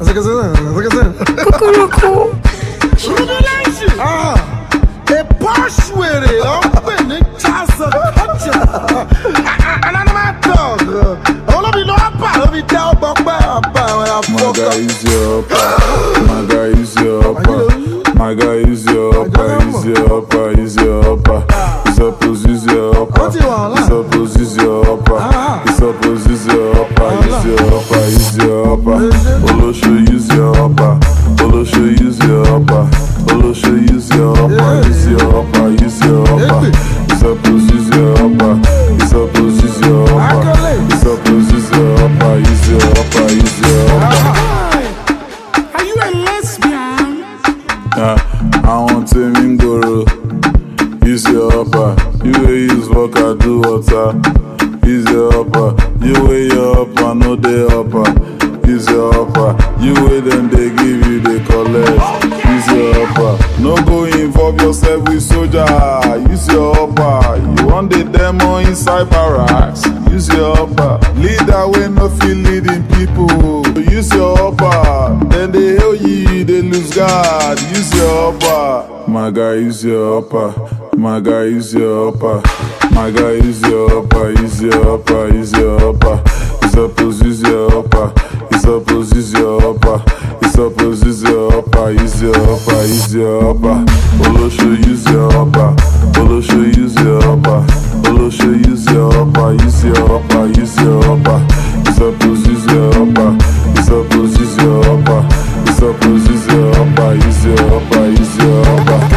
A posh with it, open it, chance of culture. And I'm not dog. All of you know I'll be down by my guy is your upper. My guy is your upper. My guy is your upper. He's your upper. He's your upper. He's supposed he's your upper. He's supposed he's your upper. He's supposed he's your upper. He's your upper. He's your upper. Olo show use your upper. Olo show use your upper. Olo show use your upper. Use your upper. Use your upper. He's supposed use your upper. He's supposed use your upper. He's supposed use your upper. Use your upper. Use your upper. Are you a lesbian? I want to mingoro. Use your upper. You will use vodka, do water. Use your upper. You weigh your upper, no they upper. Use your upper. You weigh them, they give you, they collect. Use your upper. No go involve yourself with soldier. Use your upper. You want the demo inside barracks. Use your upper. Leader way no feel leading people. Use your upper. Then they hail you, they lose God. Use your upper. My guy, use your upper. My guy is your upper. My guy is your upper. Is your upper. Is your upper. He's supposed use your upper. He's supposed use your upper. He's supposed use your upper. Is your upper. Is your upper. Olo show use your upper. Olo show use your upper. Olo show use your upper. Use your upper. Use your upper. He's supposed use your upper. He's supposed use your upper. He's supposed use your upper. Use your upper. Use your upper.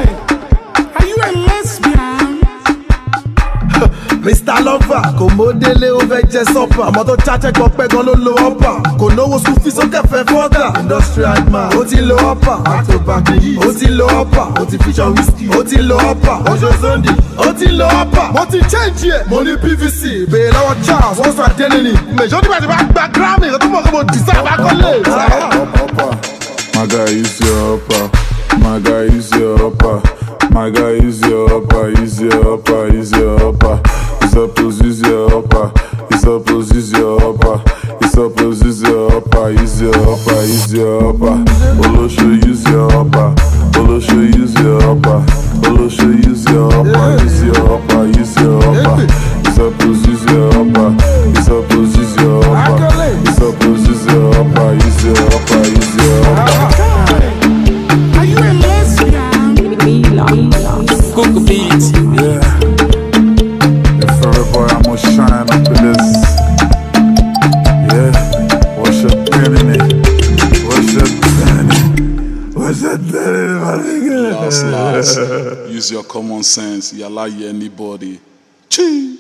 Mr. Lover, kò mọ́délé ó fẹ́ jẹ sọ́pà. Ọmọ tó cháchẹ́ kan pẹ́ gan ló lo ọ́pà. Kò náwó school fees ó kẹfẹ́ fọ́gà. Industrial man, ó ti lo ọ́pà. Àtòbàkì yìí, ó ti lo ọ́pà. Ó ti fission whisky, ó ti lo ọ́pà. Oṣù Sunday, ó ti lo ọ́pà. Mo ti change ẹ̀, mo ní PVC. Bèèrè lọ́wọ́ Charles, wọ́n sọ àdéhùn ni. Mèjọ́ nígbà tí wọ́n gba Grammy, kò tó mọ̀ kó mo deserve accolade. My guy is your upper. My guy is your upper. My guy is your upper. Is your upper. Is your upper. He's supposed use your upper. He's supposed use your upper. He's supposed use your upper. Is your upper. Is your upper. Olo show use your upper. Olo show use your upper. Olo show use your upper. Use your upper. Use your upper. He's supposed use your upper. He's supposed use your upper. He's supposed use your upper. Use your upper. Use your upper. Are you a lesbian? Coco beats. Yeah. If every boy I must shine up with this. Yeah. What's your penny? What's your penny? What's your penny, my nigga? Last. Use your common sense. You allow anybody. Chee.